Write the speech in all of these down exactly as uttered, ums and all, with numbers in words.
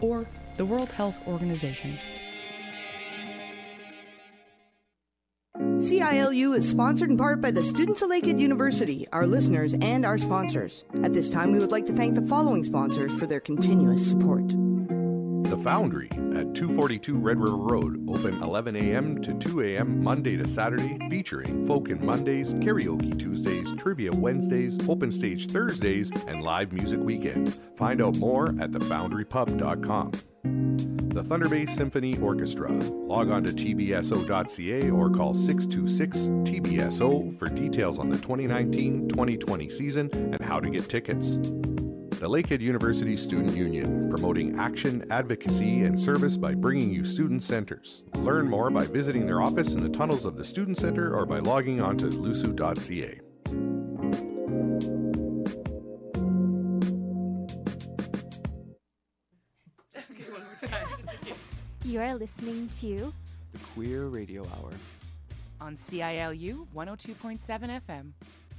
or the World Health Organization. C I L U is sponsored in part by the students of Lakehead University, our listeners, and our sponsors. At this time, we would like to thank the following sponsors for their continuous support. The Foundry at two forty-two Red River Road, open eleven a.m. to two a.m. Monday to Saturday, featuring Folk and Mondays, Karaoke Tuesdays, Trivia Wednesdays, Open Stage Thursdays, and live music weekends. Find out more at the foundry pub dot com. The Thunder Bay Symphony Orchestra. Log on to t b s o dot c a or call six two six T B S O for details on the twenty nineteen twenty twenty season and how to get tickets. The Lakehead University Student Union, promoting action, advocacy, and service by bringing you student centers. Learn more by visiting their office in the tunnels of the Student Center or by logging on to l u s u dot c a. You are listening to the Queer Radio Hour on C I L U one oh two point seven F M.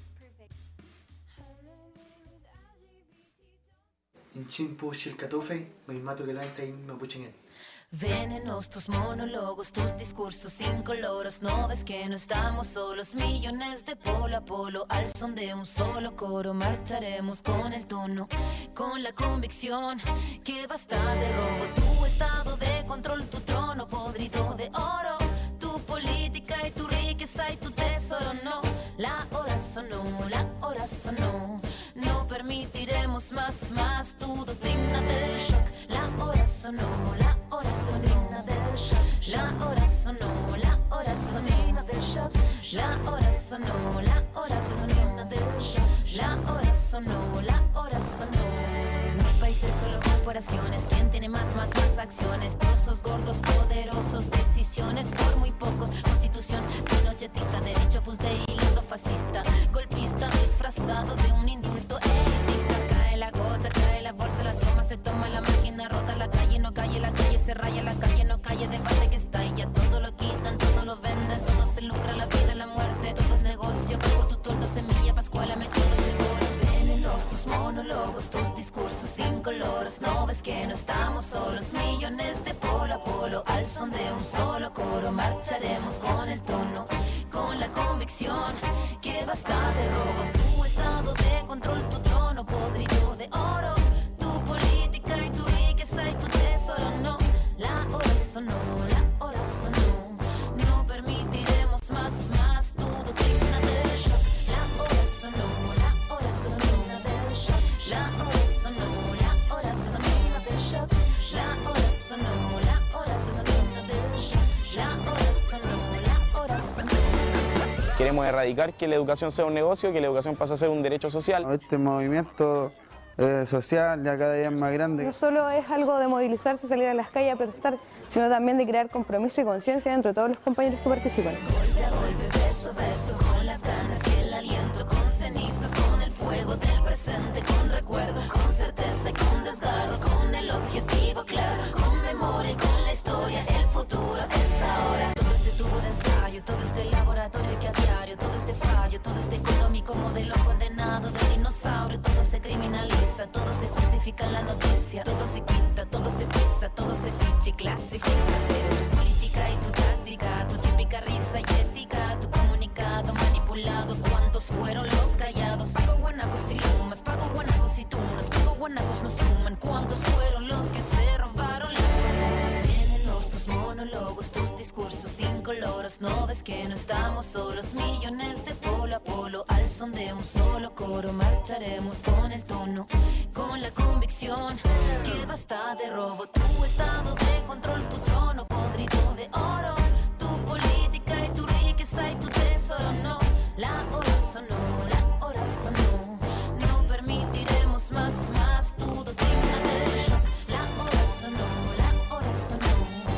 Venenos tus monólogos, tus discursos incoloros. No ves que no estamos solos, millones de polo a polo. Al son de un solo coro marcharemos con el tono, con la convicción que basta de robo. Tu estado de control, tu trono podrido de oro, tu política y tu riqueza y tu tesoro. No, la hora sonó, la hora sonó. No permitiremos más, más tu doctrina del shock. La hora sonó, la hora sonó, del shock. La hora sonó, la hora sonó, del shock. La hora sonó, la hora sonó, del shock. La hora sonó, la hora sonó. No hay países, solo corporaciones. ¿Quién tiene más, más, más acciones? Trozos gordos, poderosos, decisiones por muy pocos. Constitución pinochetista, derecho pues de hilo fascista, golpista disfrazado de un indulto elitista. Cae la gota, cae la bolsa, la toma, se toma la máquina rota. La calle no calle, la calle se raya, la calle no calle, debate que está y ya todo lo quitan, todo lo venden, todo se lucra, la vida, la muerte, todo es negocio, pago tu toldo, semilla, pascuala, me todo seguro. Venenos tus monólogos, tus discursos incoloros. No ves que no estamos solos, millones de polo a polo. Al son de un solo coro marcharemos con el tono, con la convicción que basta de robo. Tu estado de control, tu trono podrido de oro, tu política y tu riqueza y tu tesoro. No, la hora sonó, la hora sonó. No permitiremos más, más tu doctrina del shock. La hora sonó, la hora sonó, del shock. La hora sonó, la hora sonó, del shock. La hora sonó, la hora sonó, del shock. La hora sonó, la hora sonó. Queremos erradicar que la educación sea un negocio, que la educación pase a ser un derecho social. Este movimiento eh, social ya cada día es más grande. No solo es algo de movilizarse, salir a las calles a protestar, sino también de crear compromiso y conciencia entre todos los compañeros que participan. Golpe a golpe, verso a verso, con las ganas y el aliento, con cenizas, con el fuego del presente, con recuerdo, con certeza y con desgarro, con el objetivo claro, con memoria y con la historia. El futuro es ahora. Todo este tubo de ensayo, todo este laboratorio que a diario, todo este fallo, todo este económico modelo condenado de dinosaurio. Todo se criminaliza, todo se justifica en la noticia, todo se quita, todo se pisa, todo se ficha y clasifica. Pero tu política y tu táctica, tu típica risa y ética, tu comunicado manipulado, ¿cuántos fueron los callados? Pago guanacos y lumas, pago guanacos y tunas, pago guanacos no suman, ¿cuántos fueron los que se robaron las fortunas? Venenos tus monólogos, tus discursos incoloros. No ves que no estamos solos, millones de polo a polo. Al son de un solo coro marcharemos con el tono, con la convicción que basta de robo. Tu estado de control, tu trono podrido de oro, tu política y tu riqueza y tu tesoro. No, la hora sonó, la hora sonó. No permitiremos más, más tu doctrina del shock. La hora sonó, la hora sonó.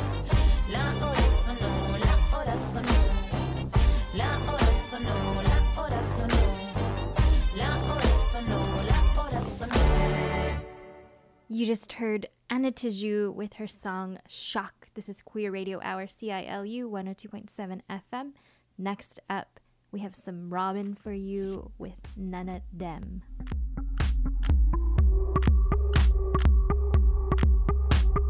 La hora sonó, la hora sonó. La hora sonó, la hora sonó. La hora sonó, la hora sonó. You just heard Anna Tijoux with her song Shock. This is Queer Radio Hour, C I L U one oh two point seven F M. Next up, we have some Robin for you with Nana Dem.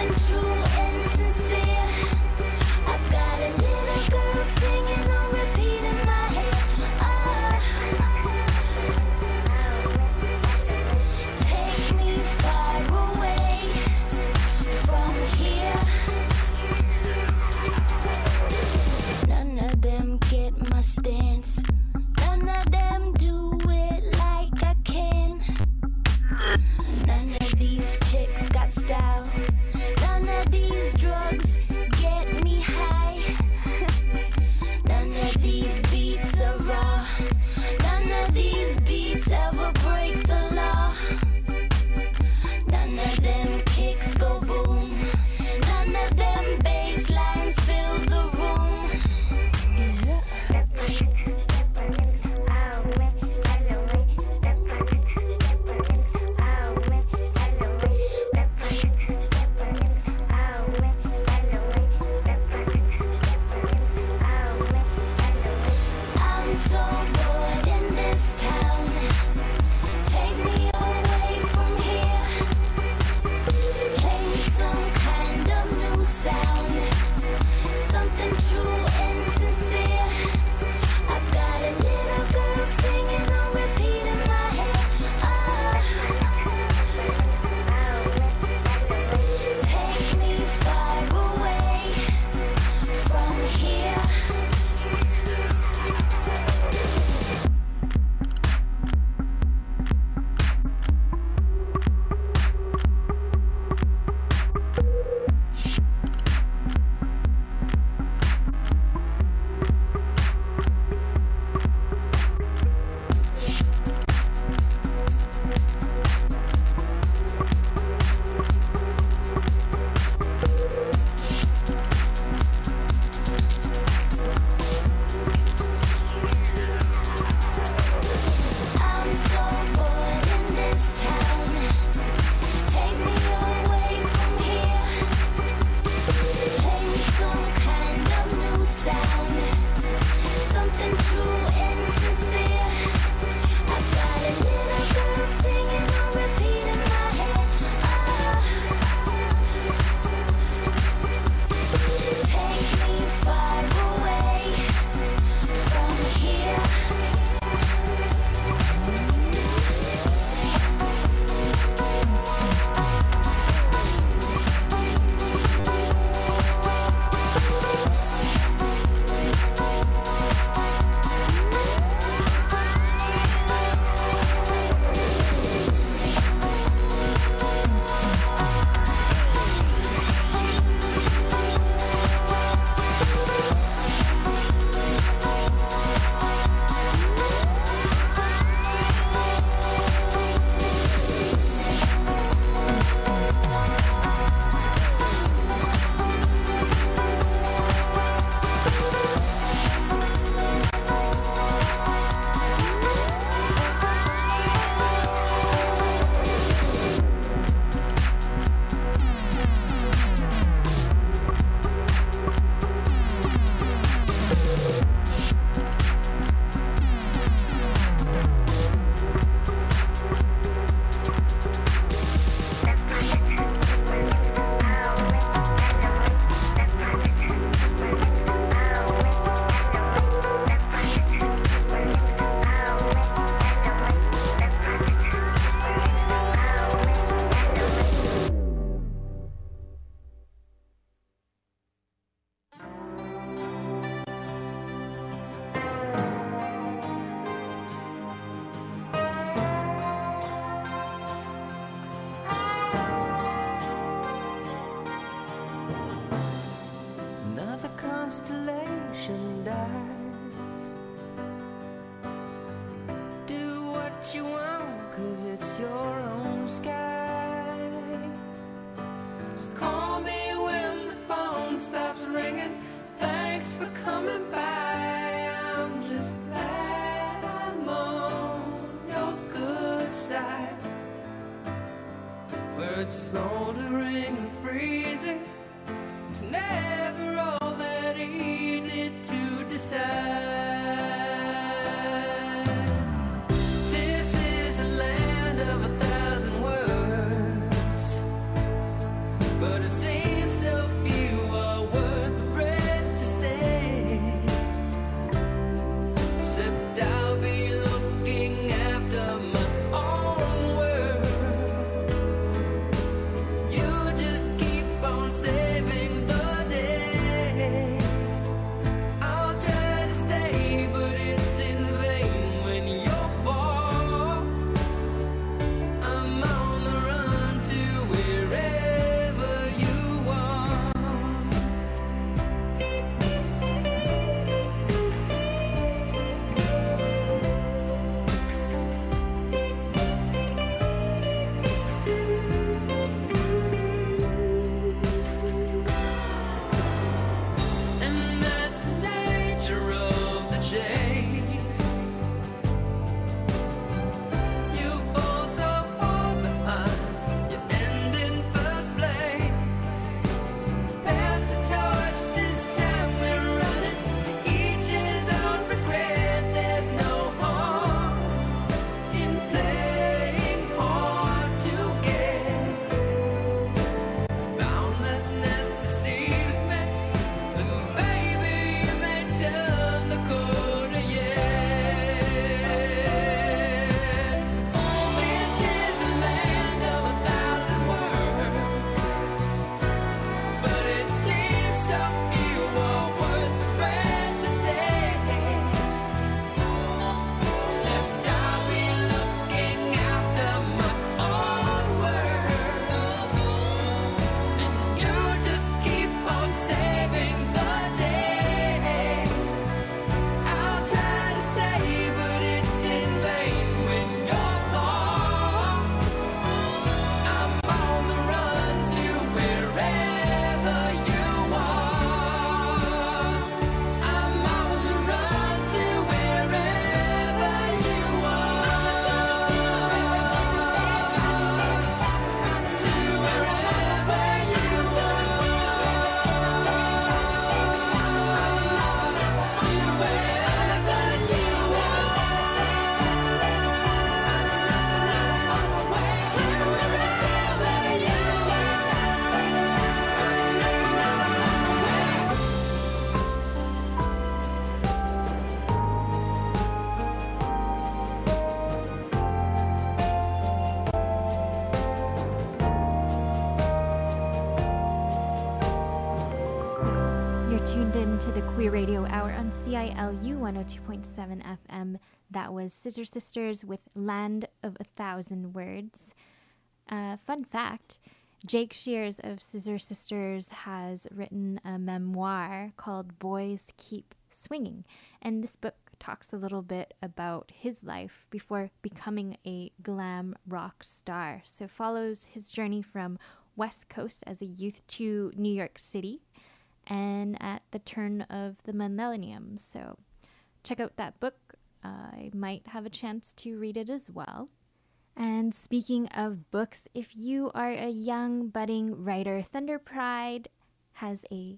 something true and sincere. I've got a little girl singing on repeat in my head. Ah, take me far away from here. None of them get my stance. None of them do it like I can. None of these chicks got style. None of these drugs get me high. None of these beats are raw. None of these beats ever break the law. None of them kicks go boom. None of them bass lines fill the room. Yeah. I'm so bored in this town. Take me away from here. Play me some kind of new sound. Something true and sincere. I've got a little girl singing on repeat in my head. Ah, take me far away from here. I'm so bored in this town. Take me away from here. Play me some kind of new sound. Something true and sincere. I've got a little girl singing on repeat in my head. Ah, take me far away from here. Another constellation dies. Do what you want, cause it's your own sky. Just call me when the phone stops ringing. Thanks for coming by. I'm just glad I'm on your good side. Where it's smoldering and freezing, it's never all that easy to decide. This is a land of a thousand words, but it seems tuned in to the Queer Radio Hour on C I L U one oh two point seven F M. That was Scissor Sisters with Land of a Thousand Words. Uh, fun fact, Jake Shears of Scissor Sisters has written a memoir called Boys Keep Swinging, and this book talks a little bit about his life before becoming a glam rock star. So follows his journey from West Coast as a youth to New York City and at the turn of the millennium. So check out that book. Uh, I might have a chance to read it as well. And speaking of books, if you are a young budding writer, Thunder Pride has a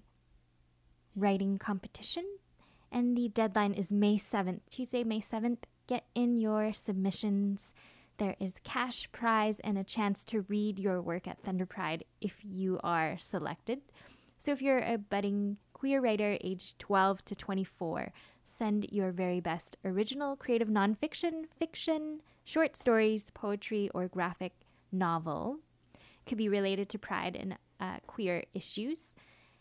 writing competition, and the deadline is May seventh, Tuesday, May seventh. Get in your submissions. There is cash prize and a chance to read your work at Thunder Pride if you are selected. So if you're a budding queer writer aged twelve to twenty-four, send your very best original creative nonfiction, fiction, short stories, poetry, or graphic novel. It could be related to pride and uh, queer issues.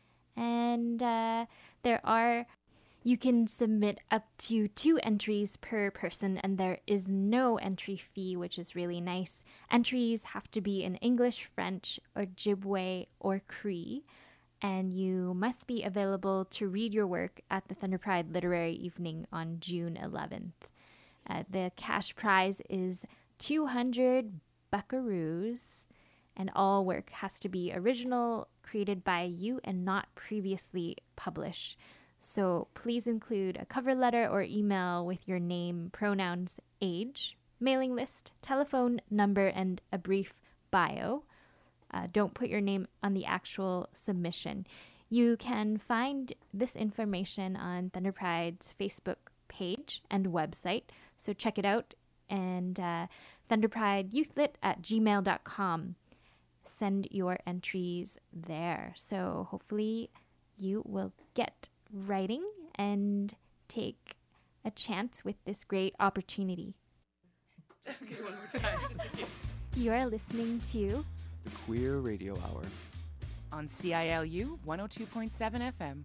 And uh, there are, you can submit up to two entries per person, and there is no entry fee, which is really nice. Entries have to be in English, French, Ojibwe, or Cree. And you must be available to read your work at the Thunder Pride Literary Evening on June eleventh. Uh, the cash prize is two hundred buckaroos, and all work has to be original, created by you, and not previously published. So please include a cover letter or email with your name, pronouns, age, mailing list, telephone number, and a brief bio. Uh, don't put your name on the actual submission. You can find this information on Thunder Pride's Facebook page and website, so check it out. And uh, thunderprideyouthlit at gmail dot com. Send your entries there. So hopefully you will get writing and take a chance with this great opportunity. Just give one more time. Just a You are listening to the Queer Radio Hour on C I L U one oh two point seven F M.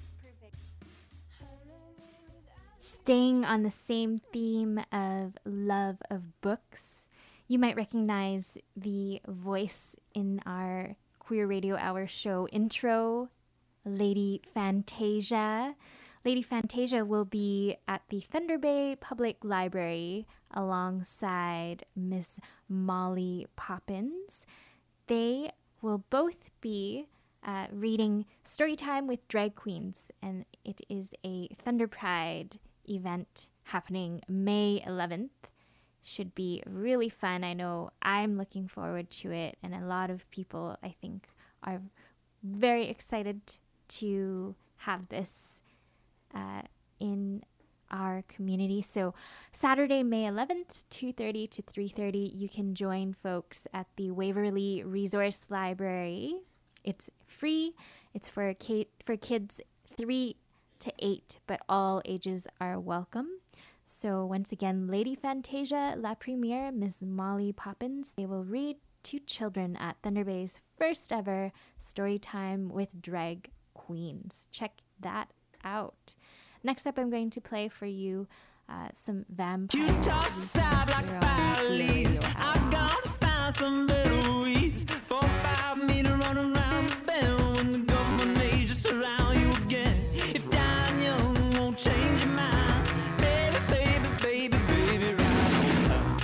Staying on the same theme of love of books, you might recognize the voice in our Queer Radio Hour show intro, Lady Fantasia. Lady Fantasia will be at the Thunder Bay Public Library alongside Miss Molly Poppins. They will both be uh, reading Storytime with Drag Queens, and it is a Thunder Pride event happening May eleventh. Should be really fun. I know I'm looking forward to it, and a lot of people, I think, are very excited to have this uh, in our community. So Saturday, May eleventh, two thirty to three thirty, you can join folks at the Waverly Resource Library. It's free. It's for ki- for kids three to eight, but all ages are welcome. So once again, Lady Fantasia, La Premiere, Miss Molly Poppins, they will read to children at Thunder Bay's first ever Storytime with Drag Queens. Check that out. Next up, I'm going to play for you uh, some vampire. You talk sound like fire leaves. I'm gonna find some better weeds. Four, five meter run around the bend when the government may just surround you again. If dying young won't change your mind, baby, baby, baby, baby, right on time.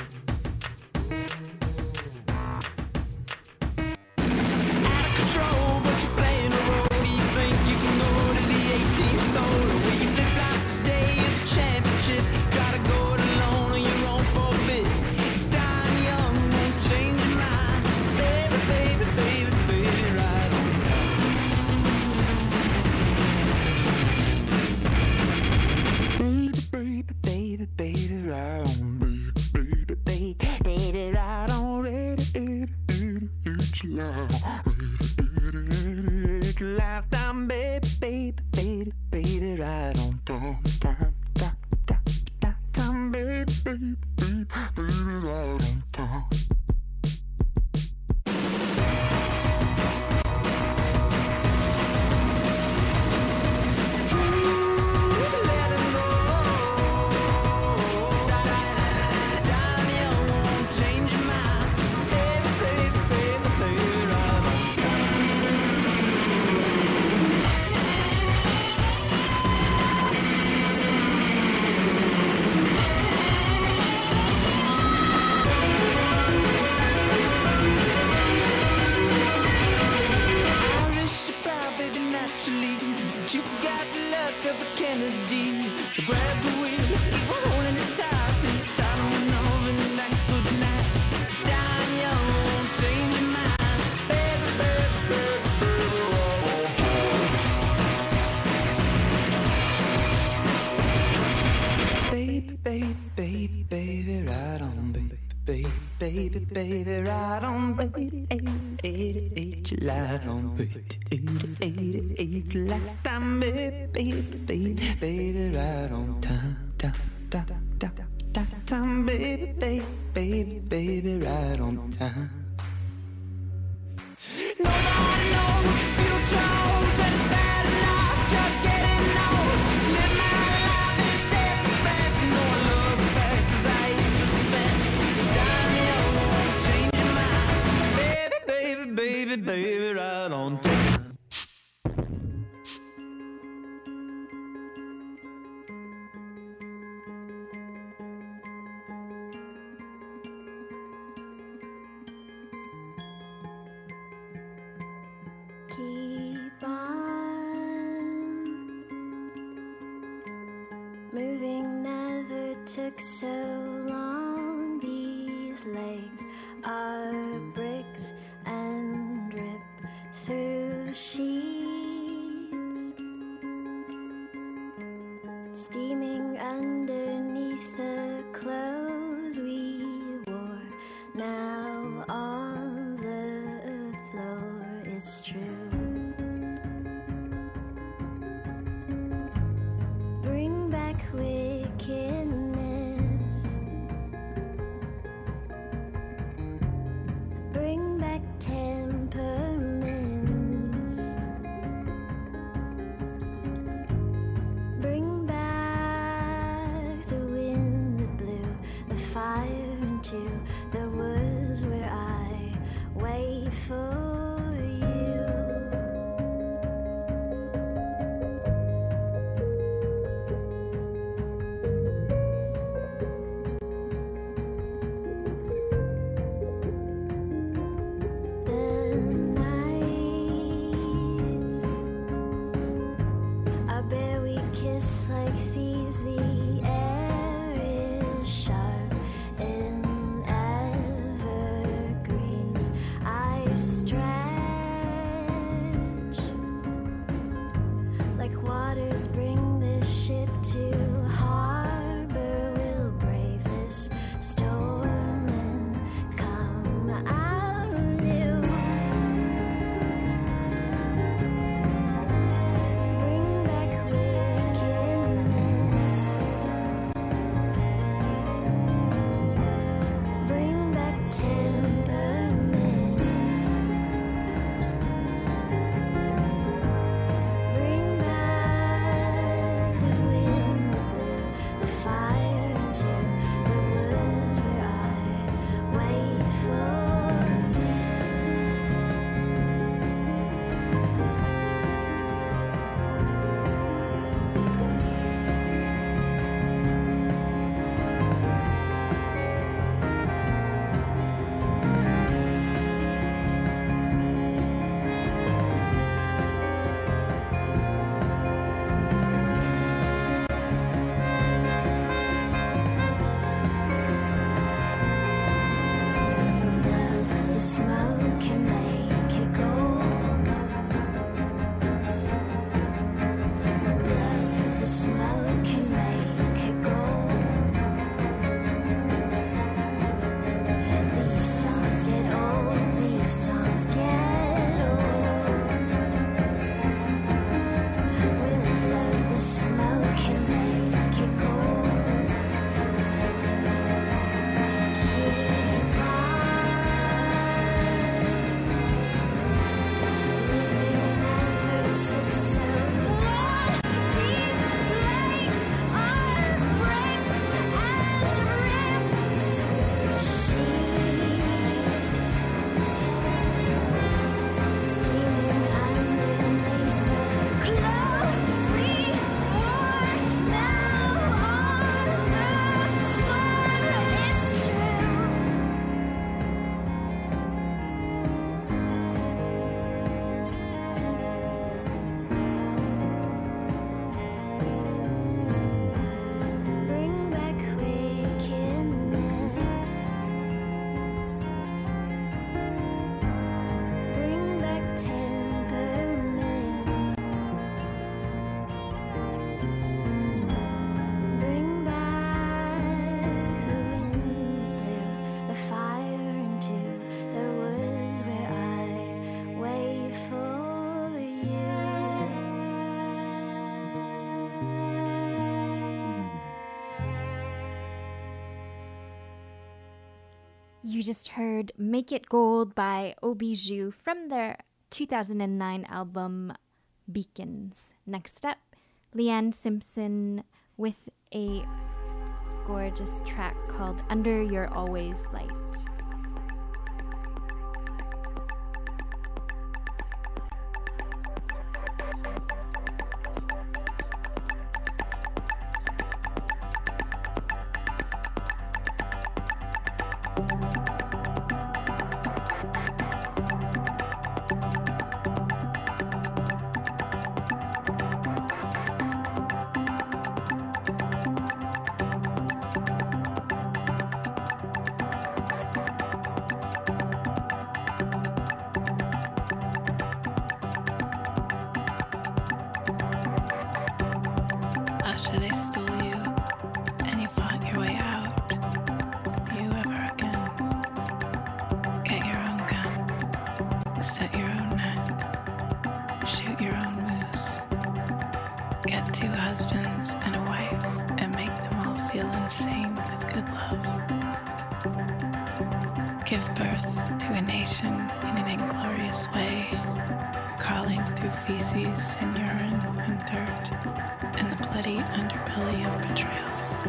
Out of control, but you're playing a role. You think you can go to the eighteenth hole, where you flip like the day of the championship. Try to go it alone on your own for a bit. If dying young won't change your mind, baby, baby, baby, baby, right on time. Baby, baby, baby, baby, right on. Baby, baby, baby, baby, right on. Ready, ready, ready, it's love. Ready, ready, ready, it's lifetime, baby, baby, baby, baby, right on time, time, time, time, time, time, baby, baby, baby, baby, right on time. baby, baby, ride on, baby, eight, eight, eight, you light on, baby, eight, eight, eight, like time, baby, baby, baby, baby, ride on time, time, time, time, time, time, baby, baby, baby, baby, ride on time. Nobody knows what the future holds, and it's bad enough just getting old. Live my life is safe and fast, you know I love the past, 'cause I hate suspense. If dying young won't change your mind, baby, baby, baby, baby, right on time. Keep on moving, never took so long. These legs are bricks and rip through sheets, steaming underneath the clothes we wore. Now on the floor, it's true. Bring back wickedness, bring back temperaments, bring back the wind that blew the fire into the woods where I wait for bring back just heard Make It Gold by Obiju from their two thousand nine album Beacons. Next up, Leanne Simpson with a gorgeous track called Under Your Always Light. After they stole you and you fought your way out, will you ever again get your own gun, set your own net, shoot your own moose, get two husbands and a wife and make them all feel insane with good love, give birth to a nation in an inglorious way, crawling through feces and urine and dirt and the bloody underbelly of betrayal.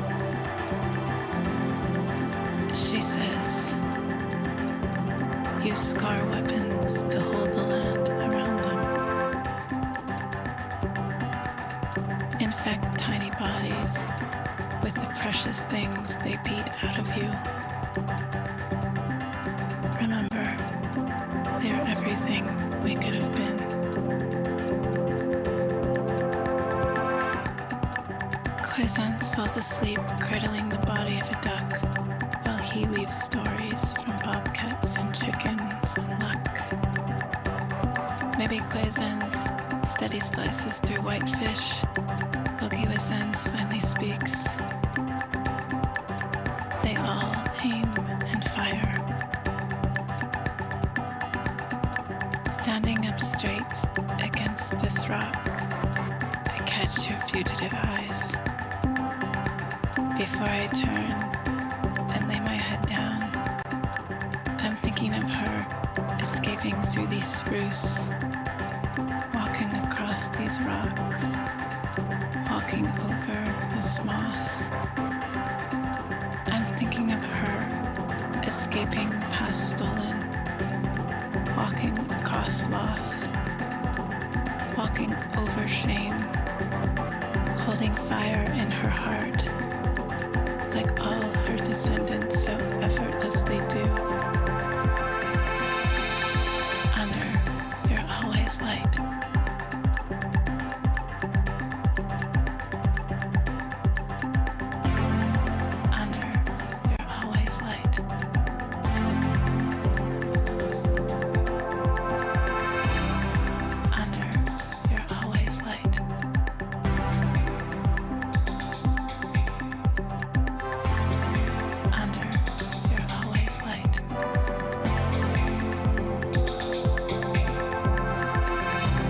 She says, use scar weapons to hold the land around them. Infect tiny bodies with the precious things they beat out of you. Remember, they are everything we could have been. Quiescence falls asleep cradling the body of a duck while he weaves stories from bobcats and chickens and luck. Maybe Quiescence steady slices through whitefish while Quiescence finally speaks. They all aim and fire. Standing up straight against this rock, I catch your fugitive eyes. Before I turn and lay my head down, I'm thinking of her escaping through these spruce, walking across these rocks, walking over this moss. I'm thinking of her escaping past stolen, walking across loss, walking over shame, holding fire in her heart, like all her descendants so effortlessly do. Under your always light. Under your always light. Under your always light. Under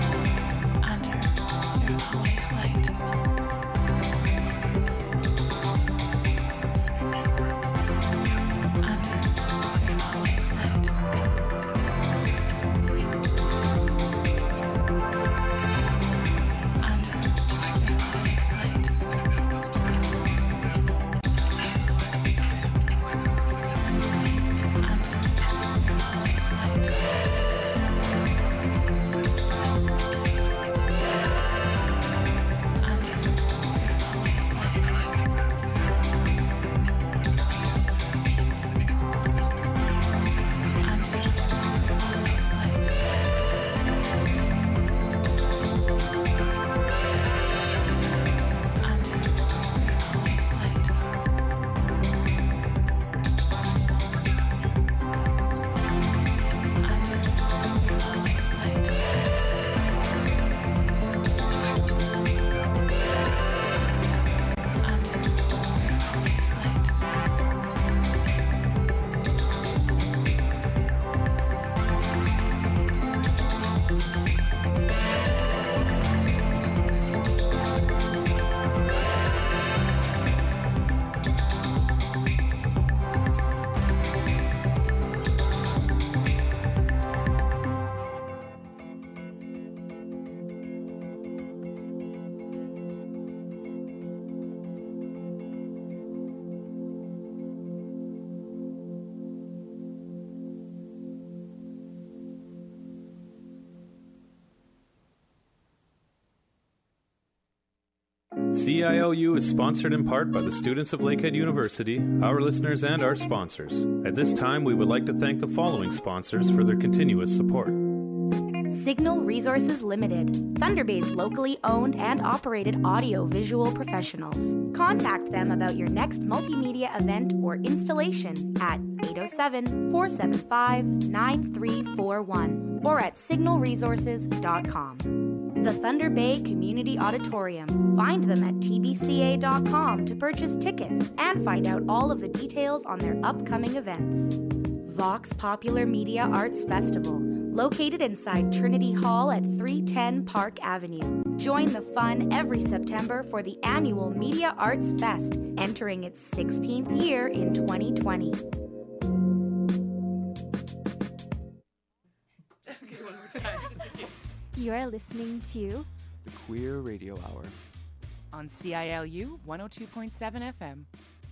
C I L U is sponsored in part by the students of Lakehead University, our listeners, and our sponsors. At this time, we would like to thank the following sponsors for their continuous support. Signal Resources Limited, Thunder Bay's locally owned and operated audio-visual professionals. Contact them about your next multimedia event or installation at eight oh seven, four seven five, nine three four one or at signal resources dot com. The Thunder Bay Community Auditorium. Find them at t b c a dot com to purchase tickets and find out all of the details on their upcoming events. Vox Popular Media Arts Festival, located inside Trinity Hall at three ten Park Avenue. Join the fun every September for the annual Media Arts Fest, entering its sixteenth year in twenty twenty. You are listening to The Queer Radio Hour on C I L U one oh two point seven F M.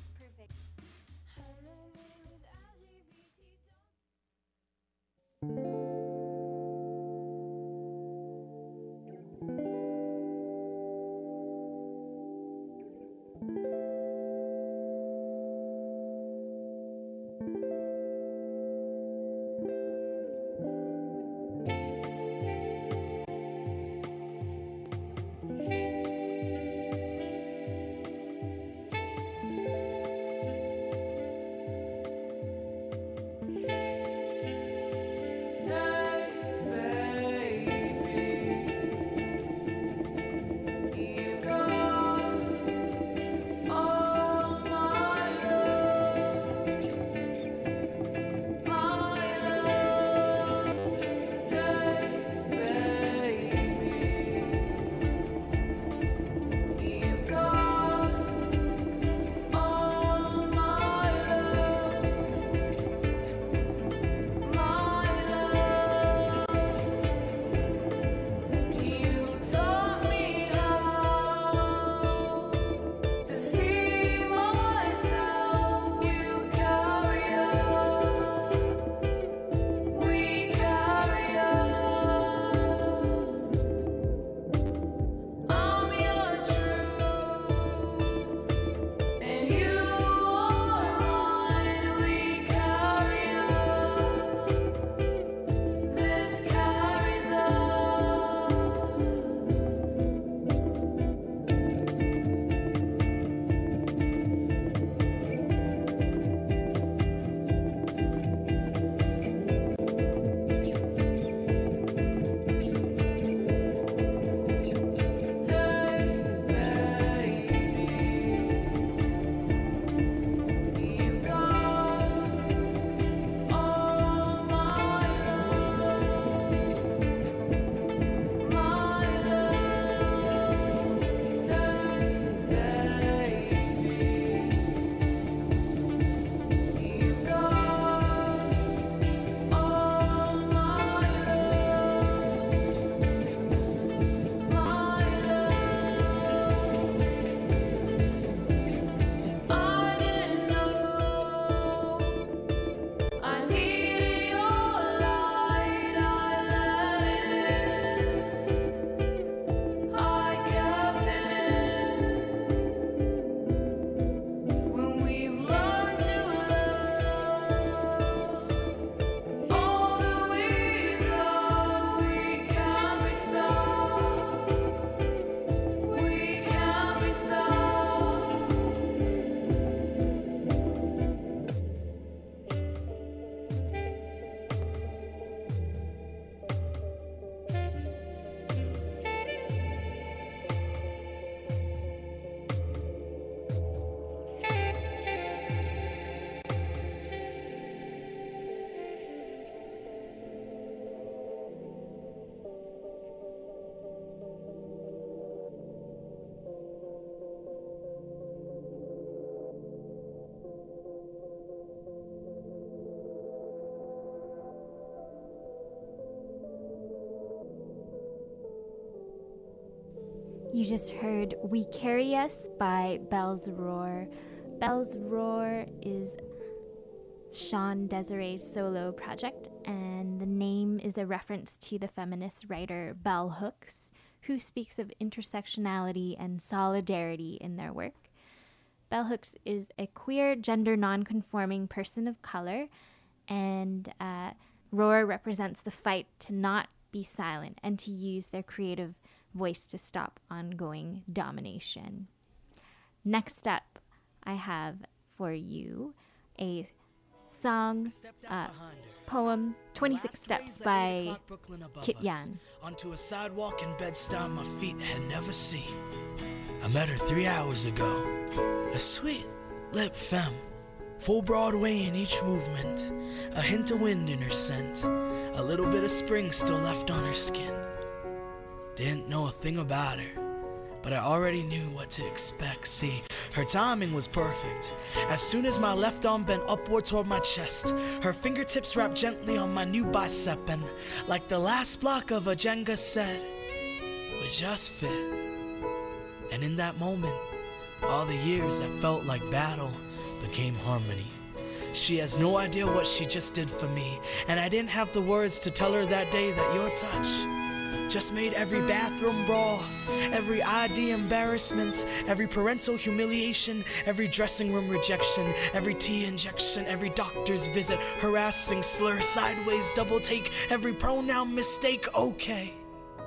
You just heard We Carry Us by Bell's Roar. Bell's Roar is Sean Desiree's solo project, and the name is a reference to the feminist writer Bell Hooks, who speaks of intersectionality and solidarity in their work. Bell Hooks is a queer, gender non-conforming person of color, and uh, Roar represents the fight to not be silent and to use their creative voice to stop ongoing domination. Next up, I have for you a song, uh, poem, twenty-six Steps by Kit Yan. Onto a sidewalk in Bed-Stuy my feet had never seen. I met her three hours ago. A sweet lip femme, full Broadway in each movement, a hint of wind in her scent, a little bit of spring still left on her skin. Didn't know a thing about her, but I already knew what to expect. See, her timing was perfect. As soon as my left arm bent upward toward my chest, her fingertips wrapped gently on my new bicep, and like the last block of a Jenga set, we just fit. And in that moment, all the years that felt like battle became harmony. She has no idea what she just did for me, and I didn't have the words to tell her that day that your touch just made every bathroom brawl, every I D embarrassment, every parental humiliation, every dressing room rejection, every tea injection, every doctor's visit, harassing slur, sideways double take, every pronoun mistake, okay.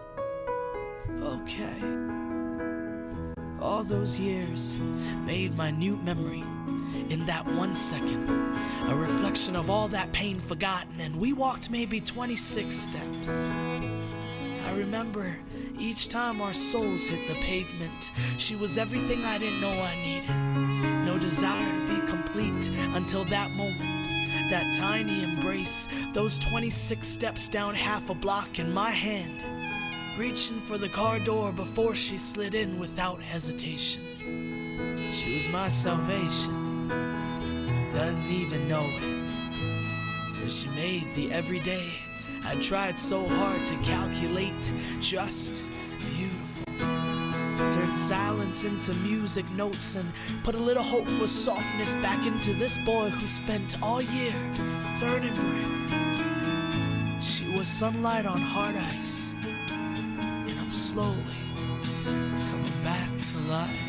Okay. All those years made minute memory in that one second, a reflection of all that pain forgotten, and we walked maybe twenty-six steps. I remember each time our souls hit the pavement, she was everything I didn't know I needed. No desire to be complete until that moment, that tiny embrace, those twenty-six steps down half a block in my hand, reaching for the car door before she slid in without hesitation. She was my salvation, doesn't even know it, but she made the everyday I tried so hard to calculate just beautiful. Turned silence into music notes and put a little hope for softness back into this boy who spent all year turning gray. She was sunlight on hard ice, and I'm slowly coming back to life.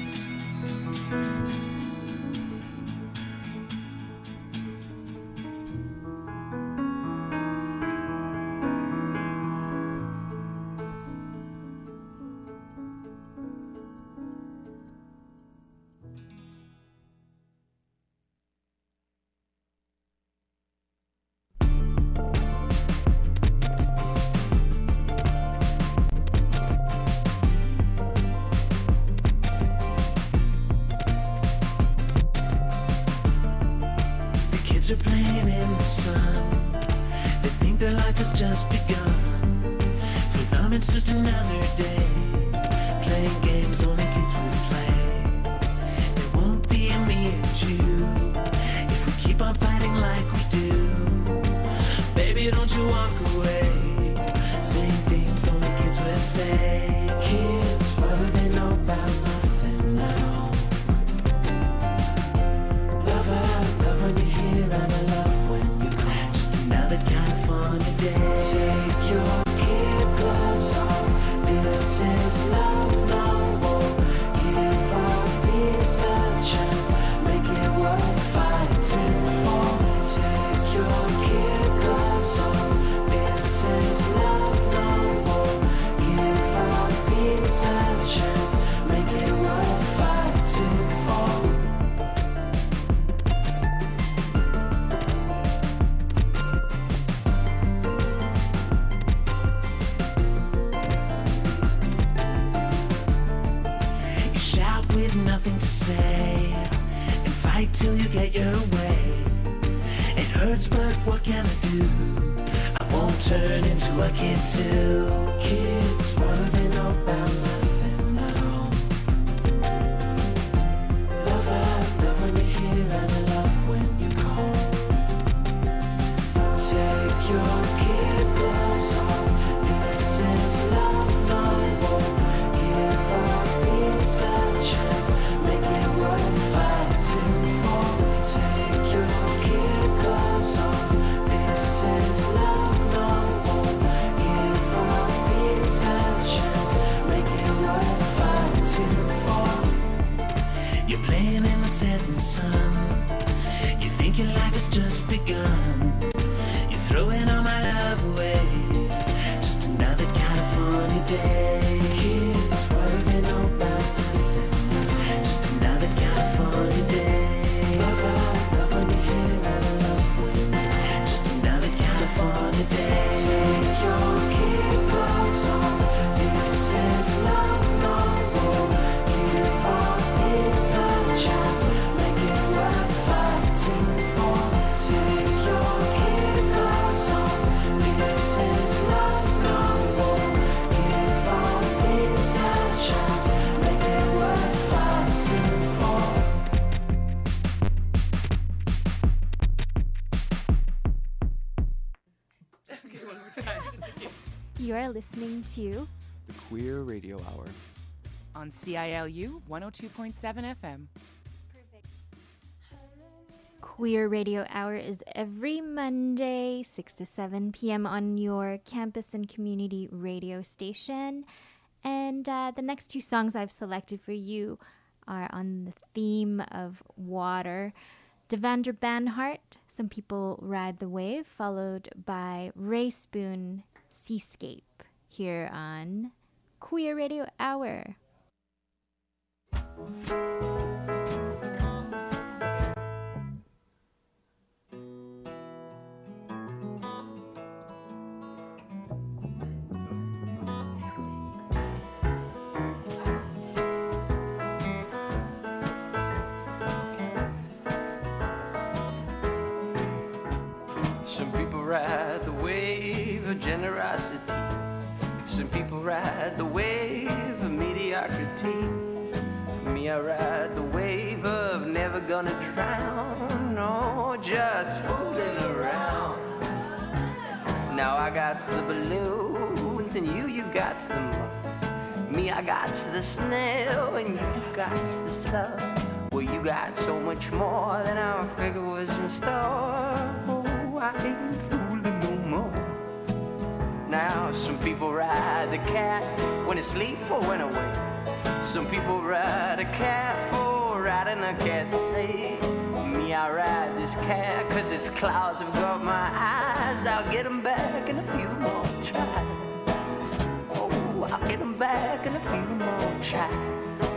Are playing in the sun. They think their life has just begun. For them it's just another day, playing games only kids would play. There won't be a me and you if we keep on fighting like we do. Baby, don't you walk away, saying things only kids would say. Kids, what do they know about nothing now? When you're here and I love when you call. Just another kind of funny day. Take your kid gloves off. This is love, no more. Give our peace a chance. Make it worth fighting for. Take your kid gloves off. This is love, no more. Give our peace a chance. Make it worth fighting for. Nothing to say, and fight till you get your way. It hurts, but what can I do? I won't turn into a kid too. Kids, what do they know about nothing now? Love I love when you're here, and I love when you call. Take your kid gloves off. This is love, no more. Give our peace a chance. Make it worth fighting for. Take your kid gloves off. This is love, no more. Give our peace a chance. morning sun. You're thinking life has just begun. You're throwing all my love away. Just another California day. Kids worrying about nothing. Just another California day. Love out, love when you hear I love when. Just another California day. Take your kid gloves on. This is love no more. Give our kids a chance. Make it worth fighting for. Take your kid gloves on. This is love no more. Give our kids a chance. Make it worth fighting for. You are listening to The Queer Radio Hour. On C I L U one oh two point seven F M. Queer Radio Hour is every Monday, six to seven p.m. on your campus and community radio station. And uh, the next two songs I've selected for you are on the theme of water. Devander Banhart, Some People Ride the Wave, followed by Ray Spoon, Seascape, here on Queer Radio Hour. Some people ride the wave of generosity. Some people ride the wave of mediocrity. Me, I ride the wave of never gonna drown. No, just fooling around. Now I got the balloons and you, you got the mud. Me, I got the snail and you got the slug. Well, you got so much more than I figured was in store. Oh, I ain't fooling no more. Now some people ride the cat when asleep or when awake. Some people ride a cat for riding a cat's sake. Me, I ride this cat cause its claws have got my eyes. I'll get them back in a few more tries. Oh, I'll get them back in a few more tries.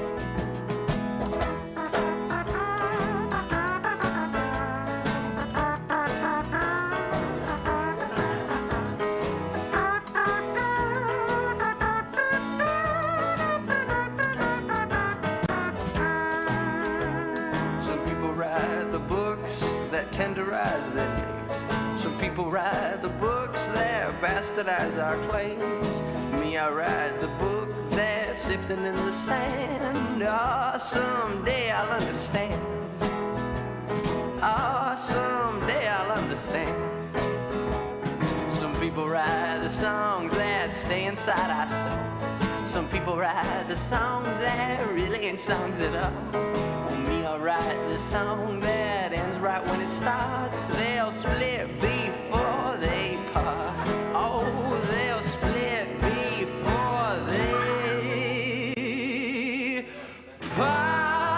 Tenderize their names. Some people ride the books that bastardize our claims. Me, I ride the book that's sifting in the sand. Ah, oh, someday I'll understand. Ah, oh, someday I'll understand. Some people write the songs that stay inside our souls. Some people write the songs that really ain't songs at all. Me, I write the song that ends right when it starts. They'll split before they part. Oh, they'll split before they part.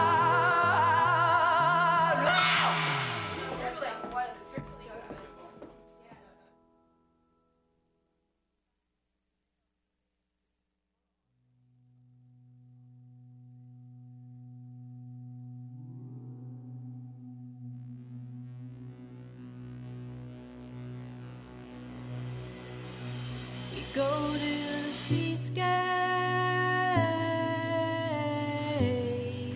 Go to the seascape.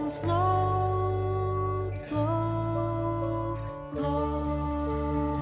float, float, float.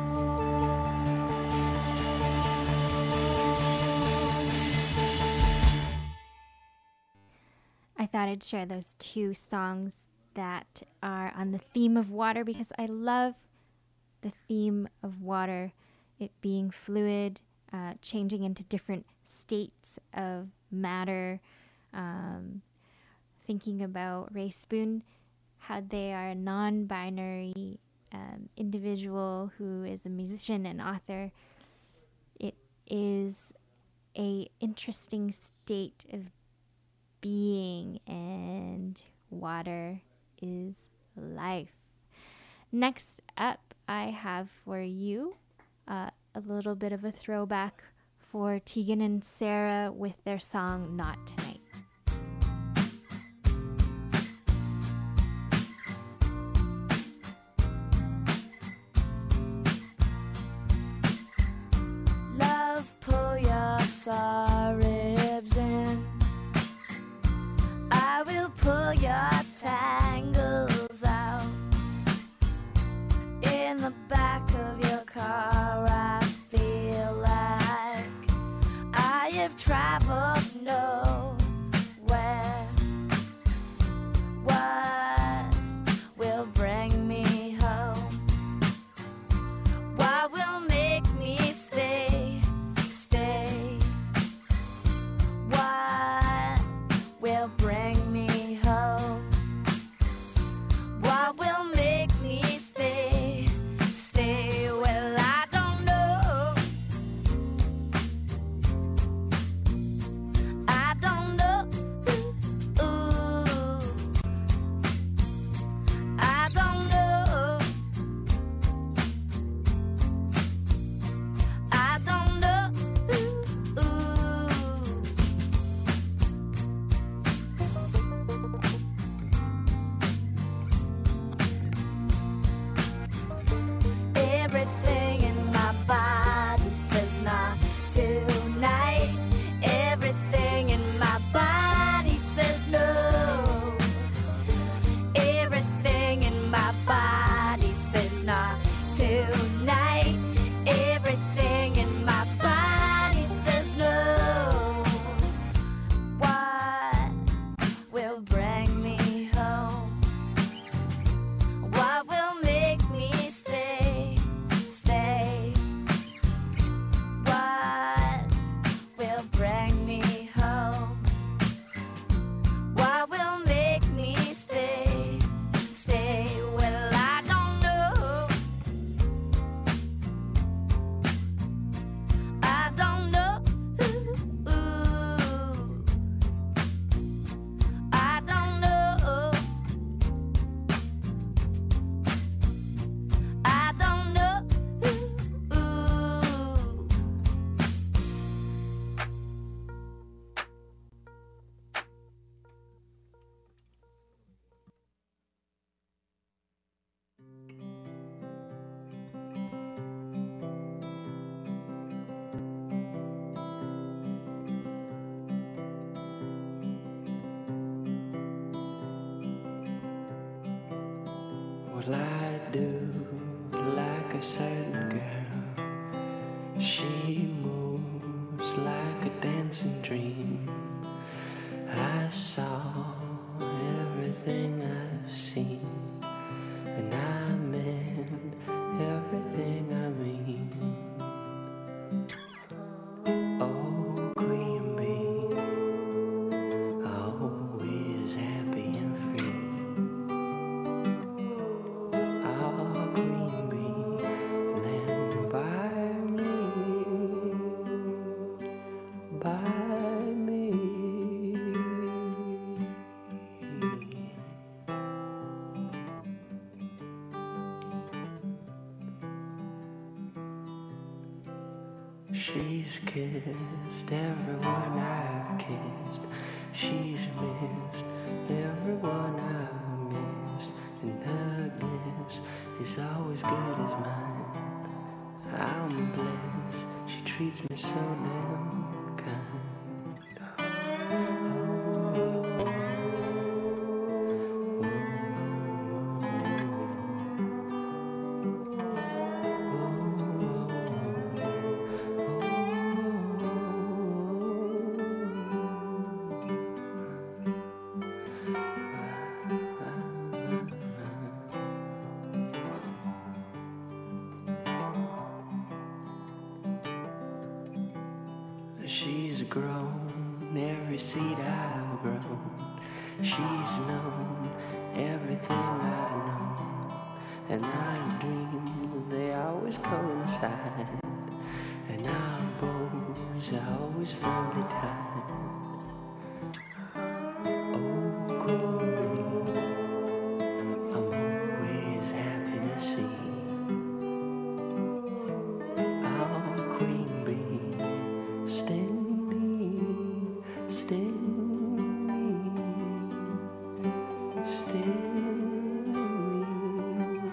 I thought I'd share those two songs that are on the theme of water because I love the theme of water, it being fluid, uh, changing into different states of matter. Um, thinking about Ray Spoon, how they are a non-binary um, individual who is a musician and author. It is a interesting state of being, and water is life. Next up, I have for you uh, a little bit of a throwback for Tegan and Sarah with their song Not Tonight. Love, pull your saw ribs in. I will pull your tangles out. In the back of your car, I feel like I have traveled nowhere. What will bring me home? What will make me stay, stay? What will bring me home? What will make me stay, stay? Well, I don't know. I don't know. Ooh. I don't know. I don't know. Ooh. Everything in my body says not tonight. Everything in my body says no. Everything in my body says not tonight. Everything in my body says no. What will bring me home? What will make me stay, stay? What will bring me home? What will make me stay, stay? Well, I don't know. I don't know. Ooh. I don't know. I don't know. Ooh. Well, I do like a certain girl. She moves like a dancing dream. I saw everything I've seen, and I meant everything I mean. Oh, Queen Bee, always happy and free. Oh, Queen Bee, land by me, by me. She's kissed everyone I've kissed. She's missed everyone I've missed. And her kiss is always good as mine. I'm blessed, she treats me so damn kind. Oh, grown every seed I've grown. She's known everything I've known, and I dream they always coincide, and our bows are always firmly tied. Oh, Queen Bee, I'm always happy to see our Queen Bee sting me, sting me, sting me.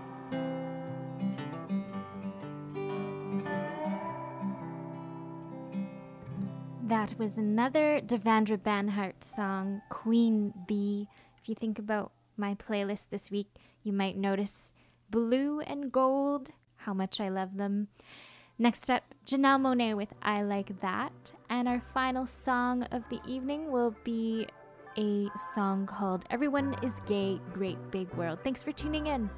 That was another Devendra Banhart song, Queen Bee. If you think about my playlist this week, you might notice blue and gold, how much I love them. Next up, Janelle Monáe with I Like That. And our final song of the evening will be a song called Everyone is Gay, Great Big World. Thanks for tuning in.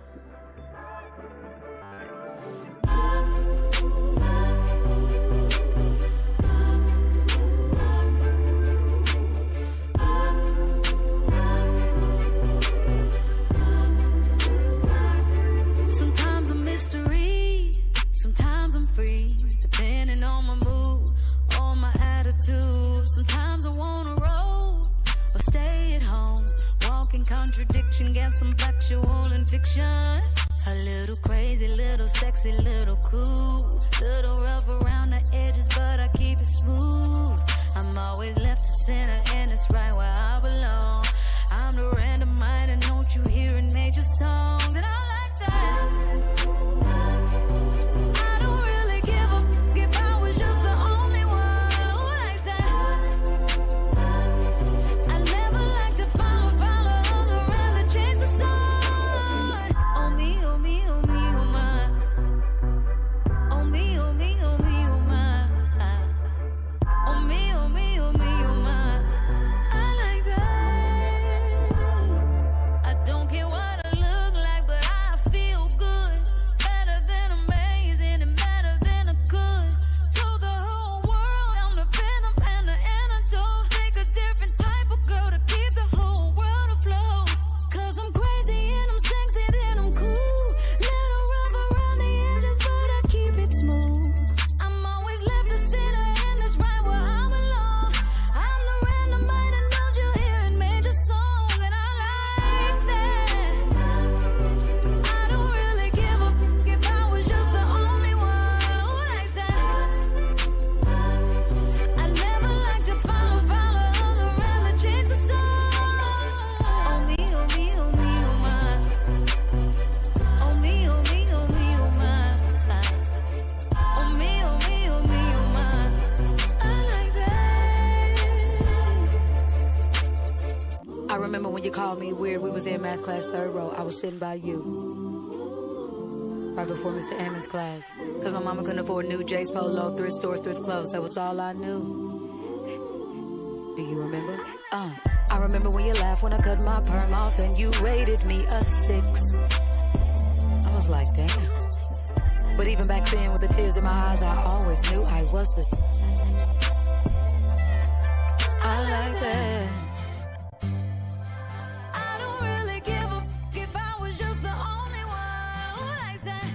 Sometimes I'm mystery, sometimes I'm free, depending on my mood, on my attitude. Sometimes I wanna roll or stay at home, walk in contradiction, get some factual and fiction. A little crazy, little sexy, little cool, little rough around the edges, but I keep it smooth. I'm always left to center, and it's right where I belong. I'm the random mind, and don't you hear in major songs, and I like that. I don't really give a f- if I was just the only one who likes that. I never like to follow, follow others around to chase the sun. Oh me, oh me, oh me, oh my. Oh me, oh me, oh me, oh my. Oh me, oh me, oh me, oh my. I like that. I don't care what I look like, but I feel good. Better than amazing and better than I could. Told the whole world I'm the venom and the antidote. Take a different type of girl to keep the whole world afloat. Cause I'm crazy and I'm sexy and I'm cool. Little rough around the edges, but I keep it smooth. I'm always left to center, and that's right where I belong. I'm the random mind, and don't you hear in major songs, and I like that. I don't really give a f- if I was just the only one who likes that. I never like to follow, follow others around to chase the sun. Oh me, oh me, oh me, oh my. Oh me, oh me, oh me, oh my. Oh me, oh me, oh me, oh my. I like that. I remember when you called me weird. We was in math class, third row. I was sitting by you, right before Mister Ammons' class. Cause my mama couldn't afford new J's Polo, thrift store, thrift clothes. That was all I knew. Do you remember? Uh, I remember when you laughed when I cut my perm off and you rated me a six. I was like, damn. But even back then with the tears in my eyes, I always knew I was the. I like that. I don't really give a f- if I was just the only one who likes that.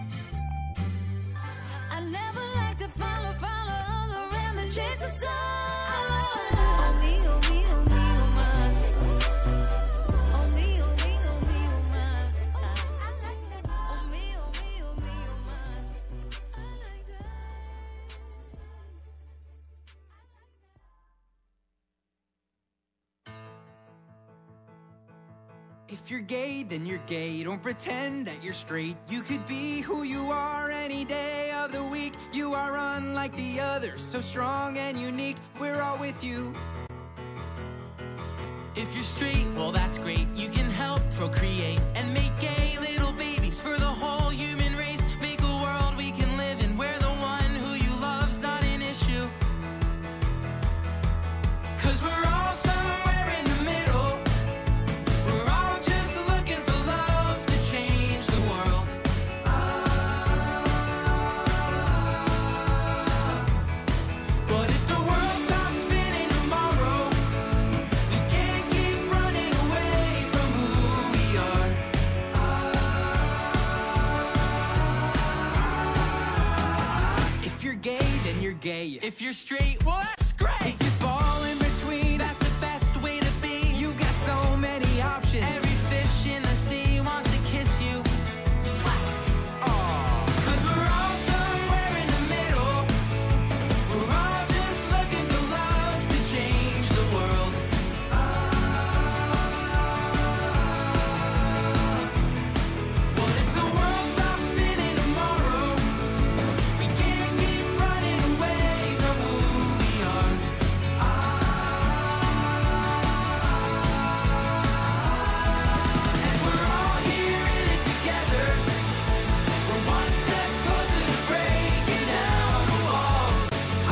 I never like to follow, follow others around to chase the sun. Oh me, oh me, oh me, oh my. Oh me, oh me, oh me, oh my. Oh me, oh me, oh me, oh my. I like that. If you're gay, then you're gay. Don't pretend that you're straight. You could be who you are any day of the week. You are unlike the others, so strong and unique. We're all with you. If you're straight, well that's great. You can help procreate and make gay little babies for the whole human race. Make a world we can live in where the one who you love's not an issue. Cause we're all somewhere in the middle. We're all just looking for love to change the world. Ah. But if the world's If you're straight, well, that's great. If you fall in between, that's the best way to be. You've got so many options. Every fish in the sea wants to kiss you. Aw. 'Cause we're all somewhere in the middle. We're all just looking for love to change the world. Well, if the world stops spinning tomorrow, we can't keep running away from who we are. And we're all here in it together. We're one step closer to breaking down the walls.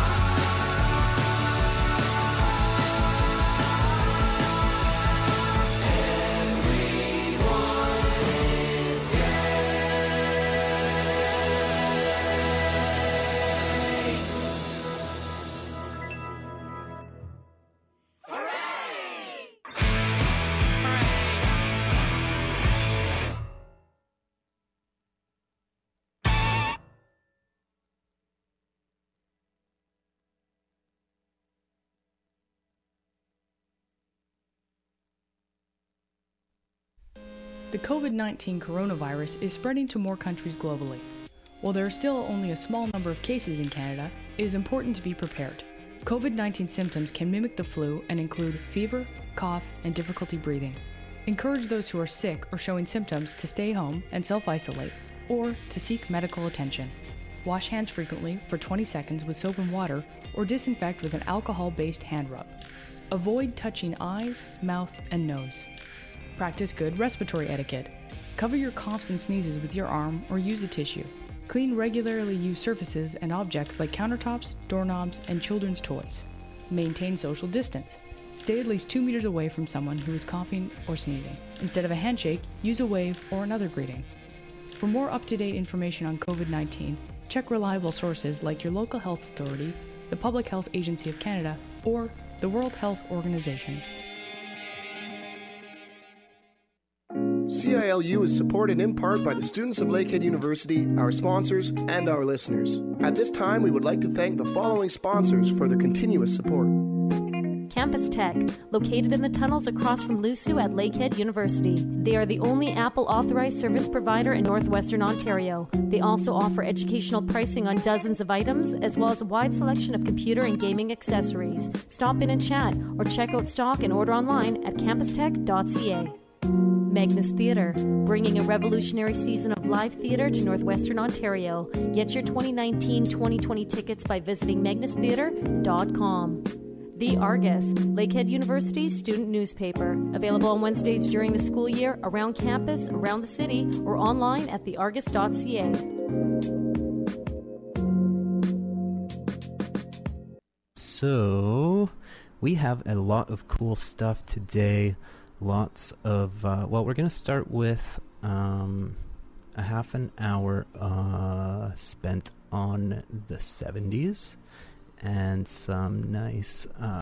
The COVID nineteen coronavirus is spreading to more countries globally. While there are still only a small number of cases in Canada, it is important to be prepared. COVID nineteen symptoms can mimic the flu and include fever, cough, and difficulty breathing. Encourage those who are sick or showing symptoms to stay home and self-isolate, or to seek medical attention. Wash hands frequently for twenty seconds with soap and water, or disinfect with an alcohol-based hand rub. Avoid touching eyes, mouth, and nose. Practice good respiratory etiquette. Cover your coughs and sneezes with your arm or use a tissue. Clean regularly used surfaces and objects like countertops, doorknobs, and children's toys. Maintain social distance. Stay at least two meters away from someone who is coughing or sneezing. Instead of a handshake, use a wave or another greeting. For more up-to-date information on COVID nineteen, check reliable sources like your local health authority, the Public Health Agency of Canada, or the World Health Organization. C I L U is supported in part by the students of Lakehead University, our sponsors, and our listeners. At this time, we would like to thank the following sponsors for their continuous support. Campus Tech, located in the tunnels across from Lusu at Lakehead University. They are the only Apple authorized service provider in northwestern Ontario. They also offer educational pricing on dozens of items, as well as a wide selection of computer and gaming accessories. Stop in and chat, or check out stock and order online at campus tech dot c a. Magnus Theatre, bringing a revolutionary season of live theatre to northwestern Ontario. Get your twenty nineteen twenty twenty tickets by visiting magnus theatre dot com. The Argus, Lakehead University's student newspaper, available on Wednesdays during the school year, around campus, around the city, or online at the argus dot c a. So, we have a lot of cool stuff today. Lots of, uh, well, we're going to start with um, a half an hour uh, spent on the seventies and some nice uh,